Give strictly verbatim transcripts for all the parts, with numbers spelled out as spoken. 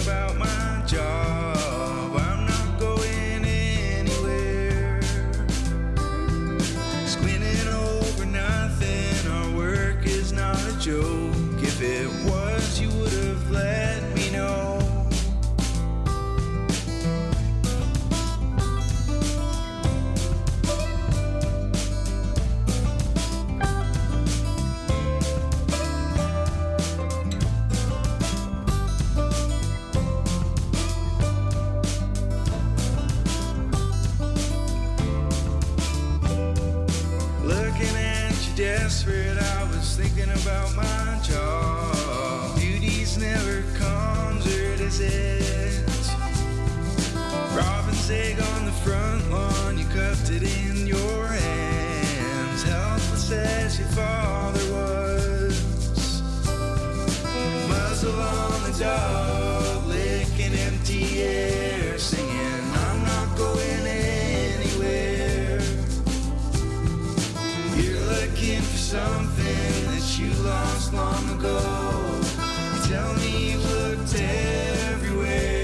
about my job. I'm not going anywhere. Squinting over nothing. Our work is not a joke. If it was, you would have let me know. Desperate, I was thinking about my job. Beauty's never comes, or does it? Robin's egg on the front lawn, you cupped it in your hands, helpless as your father was. Muzzle on the dog, licking empty air, singing, I'm not going anywhere. You're looking for something that you lost long ago. You tell me you've looked everywhere.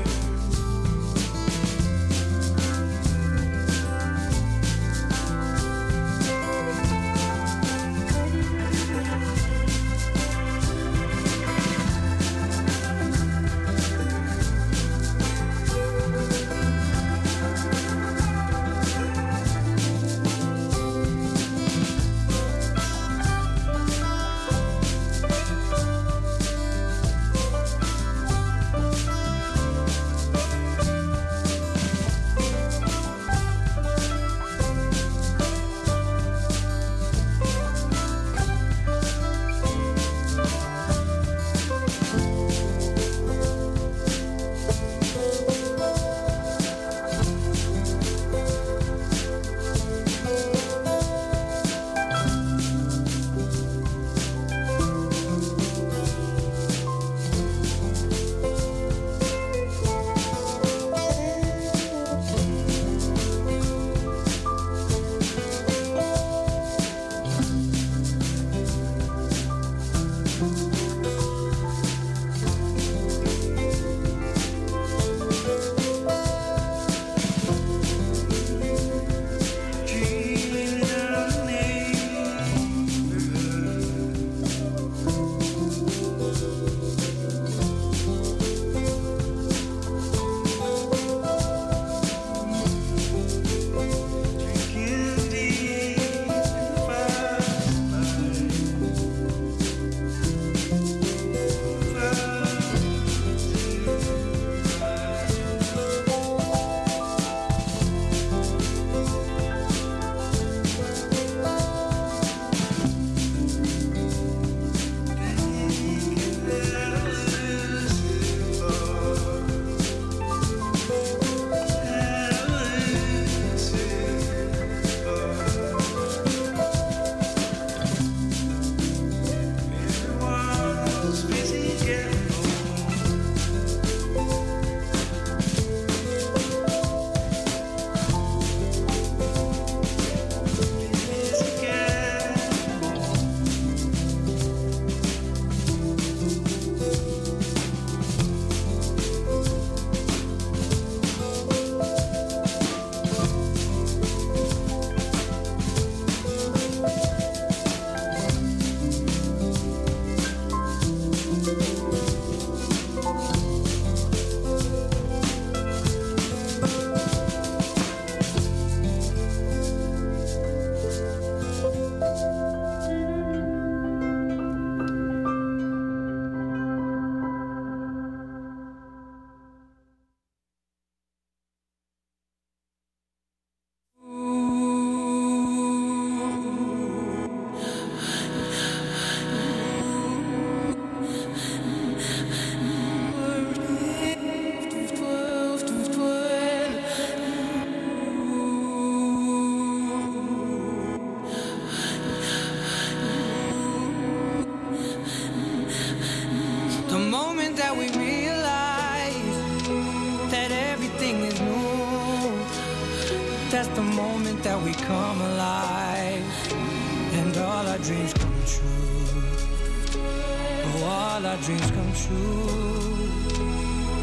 That's the moment that we come alive and all our dreams come true. Oh, all our dreams come true.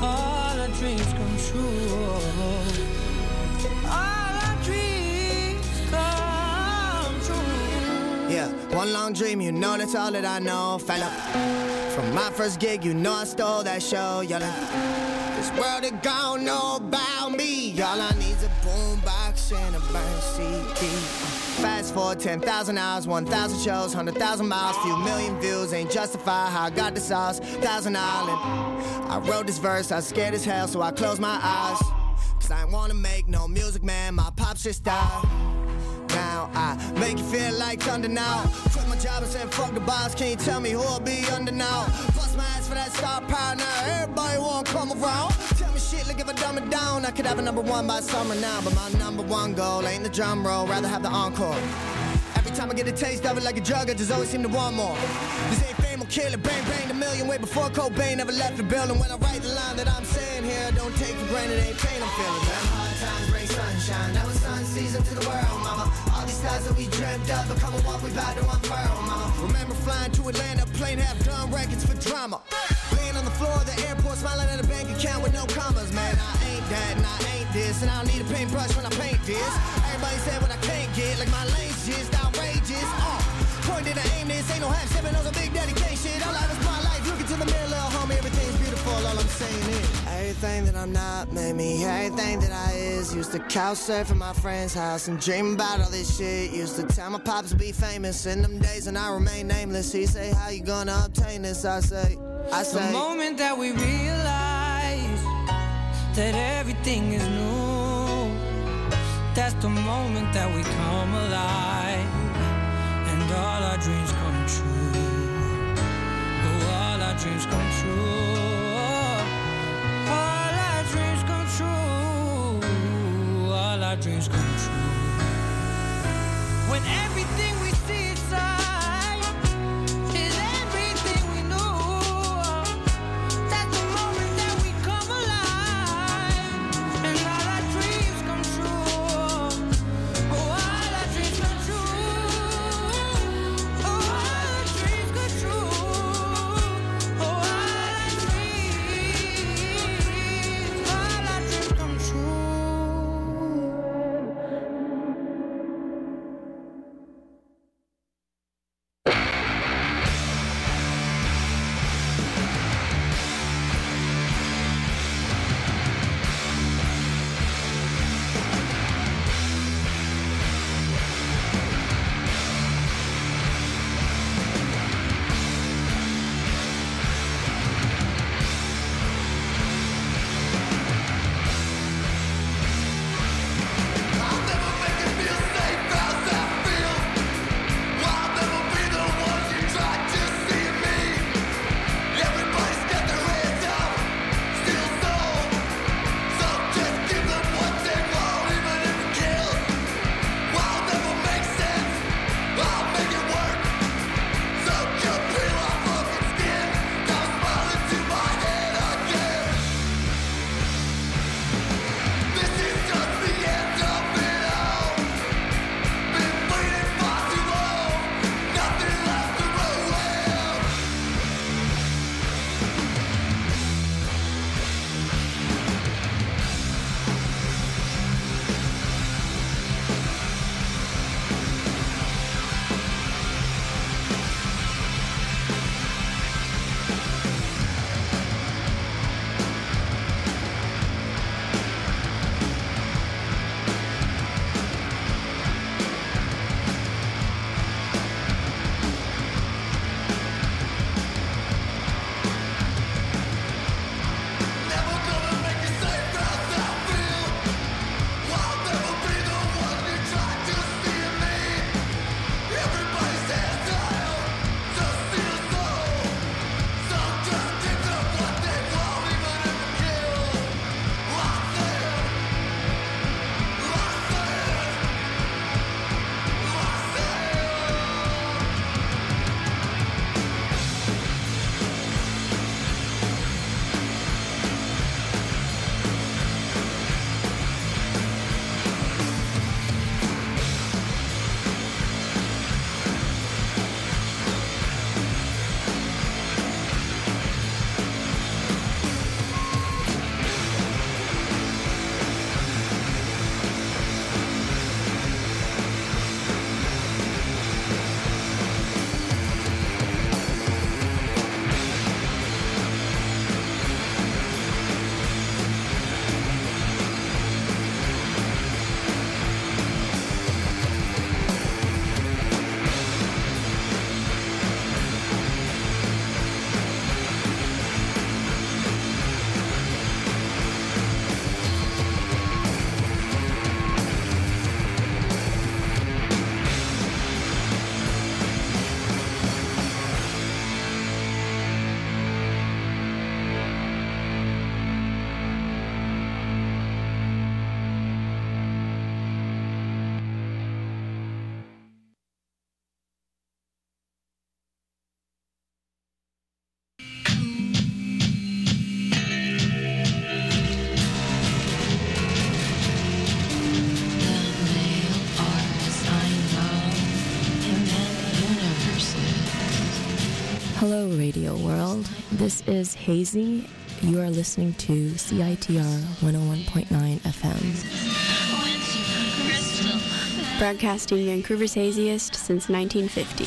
lifelong dream, you know that's all that I know. Found out from my first gig, you know I stole that show. Yelling, this world it gon' know about me. All I need's a boombox and a burn C D. Fast forward ten thousand hours, one thousand shows, one hundred thousand miles, few million views. Ain't justify how I got the sauce. Thousand Island. I wrote this verse, I was scared as hell, so I closed my eyes. Cause I ain't wanna make no music, man. My pops just died. Now I make you feel like thunder now. Quit my job and said fuck the boss. Can you tell me who'll be under now? Bust my ass for that star power now. Everybody wanna come around. Tell me shit, like if I dumb it down, I could have a number one by summer now. But my number one goal ain't the drum roll, rather have the encore. Every time I get a taste of it like a drug, I just always seem to want more. This ain't fame or kill it, bang bang the million way before Cobain ever left the building. When I write the line that I'm saying here, don't take for granted, ain't pain I'm feeling. Man, hard times bring sunshine, now it's sun season to the world, mama. All these stars that we dreamt of are coming what we about to unfurl, mama. Remember flying to Atlanta, plane half done records for drama. Laying on the floor of the airport, smiling at a bank account with no commas, man. I ain't that and I ain't this, and I don't need a paintbrush when I paint this. Everybody said what I can't get, like my lane's just outrageous. Uh, point that I aim this, ain't no half stepping on some big dedication. All I was my life, look into the mirror, little homie, everything's beautiful. All I'm saying is, everything that I'm not made me everything that I is. Used to couch surf at my friend's house and dream about all this shit. Used to tell my pops to be famous in them days and I remain nameless. He say, how you gonna obtain this? I say, I say, the moment that we realize that everything is new, that's the moment that we come alive and all our dreams come true. Oh, all our dreams come true. All our dreams come true. All our dreams come true. When everything we see inside is everything we know, that's the moment that we come alive and all our dreams come true. Oh, all our dreams come true. Oh, all our dreams come true. Oh, all our dreams radio world. This is Hazy. You are listening to C I T R one oh one point nine F M. Broadcasting Vancouver's haziest since nineteen fifty.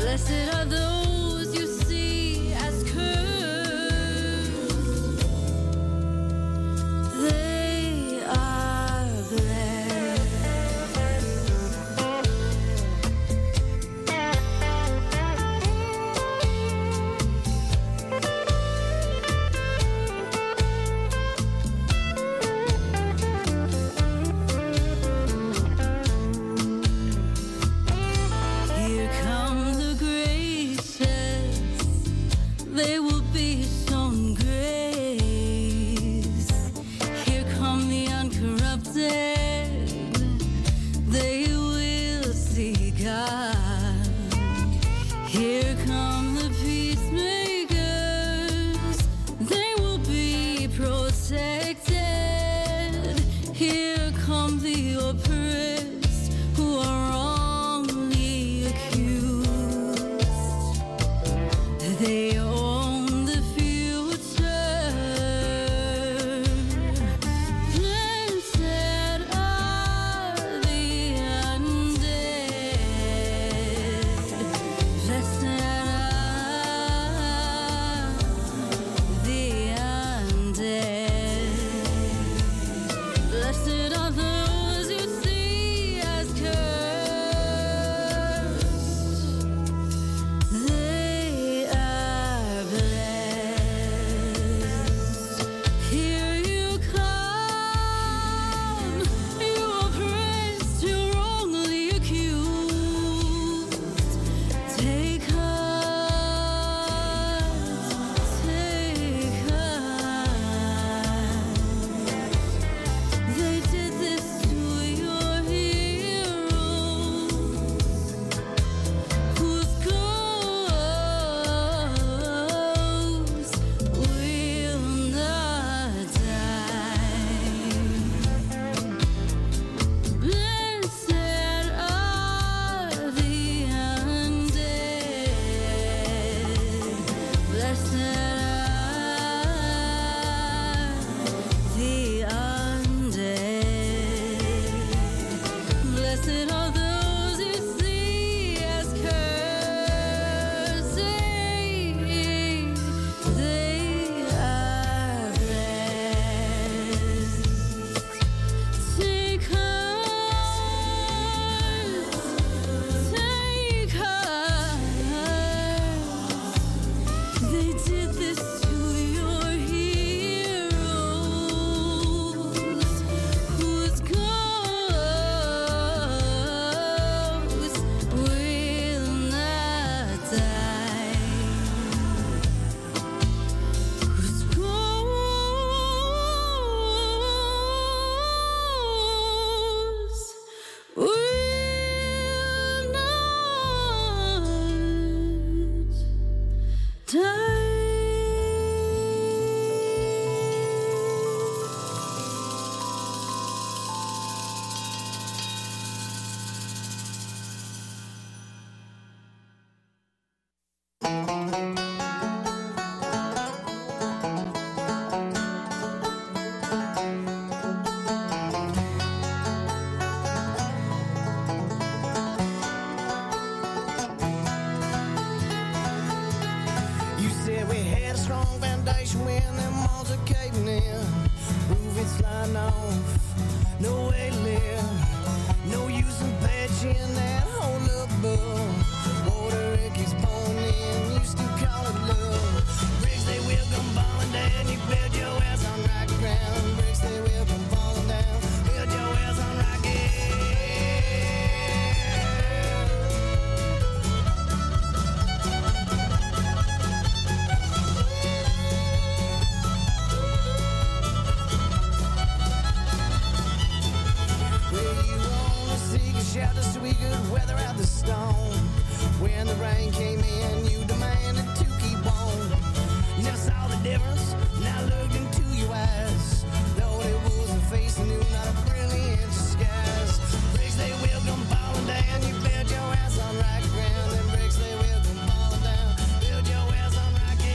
Blessed are those you see as cursed. They are blessed. Here come the gracious, they will be shown grace. Here come the uncorrupted, they will see God. Here come the peacemakers, they will be protected. Here come the oppressed who are wrongly accused. They own the future. Blessed are the undead. Blessed are the undead. Blessed are those you see as cursed. They are blessed. Here you come, you oppressed, you wrongly accused. Take heart, take heart. They did this to your heroes, whose ghosts will not die. Blessed are the undead. Blessed are the undead. Blessed are those you see as cursed. They are blessed. Take heart, take heart. They did this to your heroes, whose ghosts will not die. Whose ghosts will not die. You said we had a strong foundation when them walls are caving in. Roof is sliding off, no way to live. No use in patching that hole above. Water it keeps pouring in, you still call it love. Bricks they will come falling down, you build your ass on rocky ground. Bricks they will come falling down, build your ass on rocky. Well, you wanna seek a shelter so we could weather out the storm. When the rain came in, you demanded to keep on. Never saw the difference, now looked into your eyes. Though it was a face new, not a brilliant disguise. Bricks they will come falling down, you build your ass on rocky ground. And bricks they will come falling down, build your ass on rocky.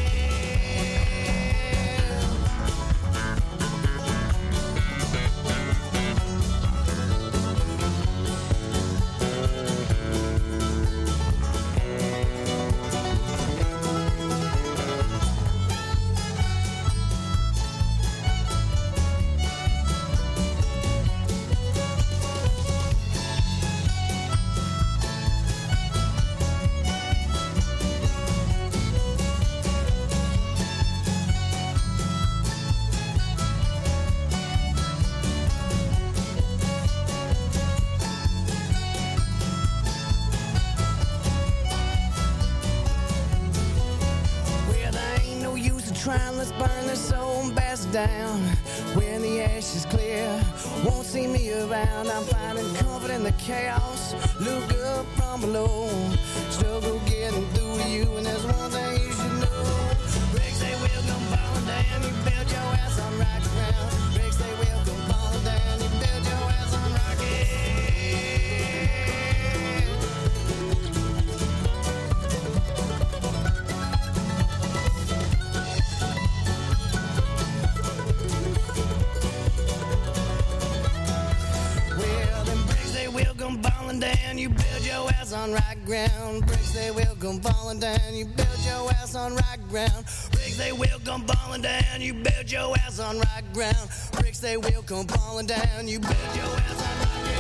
trying, let's burn this old bastard down. When the ash is clear, won't see me around. I'm finding comfort in the chaos. Look up from below, struggle getting through to you. And there's one thing you should know: bricks they will come falling down. You build your ass on rock ground. Bricks they will come falling down. You build your ass on rocky. Come falling down, you build your ass on rock ground. Bricks they will come falling down, you build your ass on rock ground. Bricks they will come falling down, you build your ass on rock ground. Bricks they will come falling down, you build your ass on rock ground.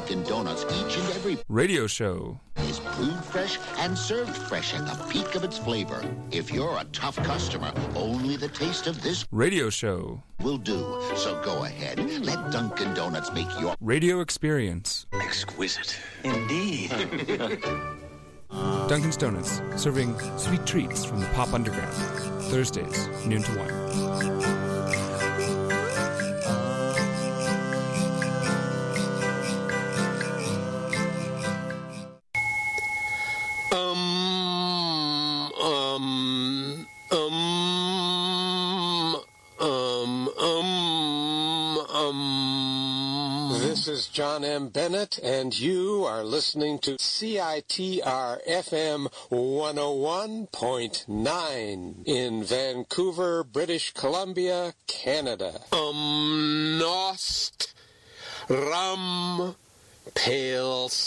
Dunkin' Donuts each and every radio show is brewed fresh and served fresh at the peak of its flavor. If you're a tough customer, only the taste of this radio show will do. So go ahead, let Dunkin' Donuts make your radio experience exquisite. Indeed. Dunkin' Donuts, serving sweet treats from the pop underground. Thursdays, noon to one. This is John M. Bennett, and you are listening to C I T R F M one oh one point nine in Vancouver, British Columbia, Canada. Um, Nost, Rum, Pale